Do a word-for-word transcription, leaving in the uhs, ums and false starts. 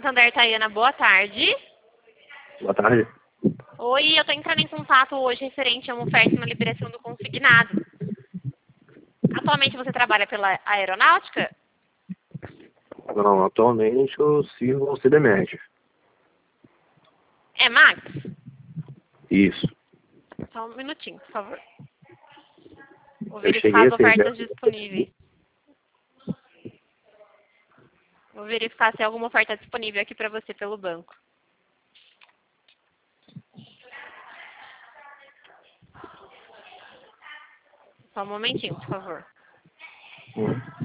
Santander, Tayana, boa tarde. Boa tarde. Oi, eu tô entrando em contato hoje referente a uma oferta e uma liberação do consignado. Atualmente você trabalha pela aeronáutica? Não, atualmente eu sirvo ao C D M E D. É, Max? Isso. Só um minutinho, por favor. Vou Eu verificar cheguei as a servir. ofertas disponíveis. Vou verificar se há alguma oferta disponível aqui para você pelo banco. Só um momentinho, por favor. Hum.